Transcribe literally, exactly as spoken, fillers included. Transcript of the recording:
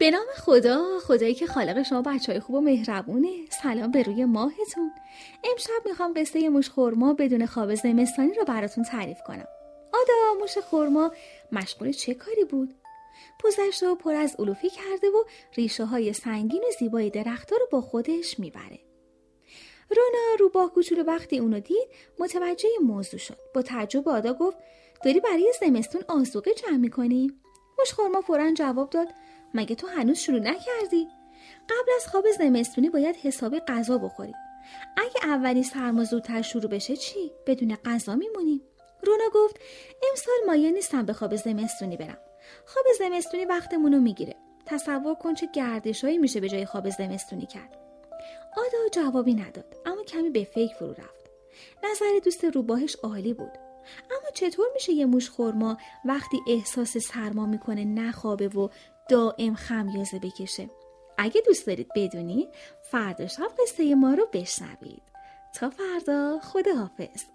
به نام خدا، خدایی که خالق شما بچهای خوب و مهربونه. سلام به روی ماهتون. امشب میخوام قصه موش خرما بدون خواب زمستانی رو براتون تعریف کنم. آدا موش خرما مشغول چه کاری بود؟ پوزش رو پر از علوفی کرده و ریشه های سنگین و زیبای درخت‌ها رو با خودش میبره. رونا روباه کوچولو وقتی اونو دید متوجه موضوع شد. با تعجب به آدا گفت: داری برای زمستون آذوقه جمع می‌کنی؟ موش خرما فوراً جواب داد: مگه تو هنوز شروع نکردی؟ قبل از خواب زمستونی باید حسابی غذا بخوری. اگه اولی سرما زودتر شروع بشه چی؟ بدون غذا میمونی؟ رونا گفت: امسال مایل نیستم به خواب زمستونی برم. خواب زمستونی وقتمونو میگیره. تصور کن چه گردشایی میشه به جای خواب زمستونی کرد. آدا جوابی نداد، اما کمی به فکر فرو رفت. نظر دوست روباهش عالی بود. اما چطور میشه یه موش خرما وقتی احساس سرما میکنه نخوابه و دائم خمیازه بکشه؟ اگه دوست دارید بدونی، فردا شب قصه ما رو بشنوید. تا فردا، خداحافظ.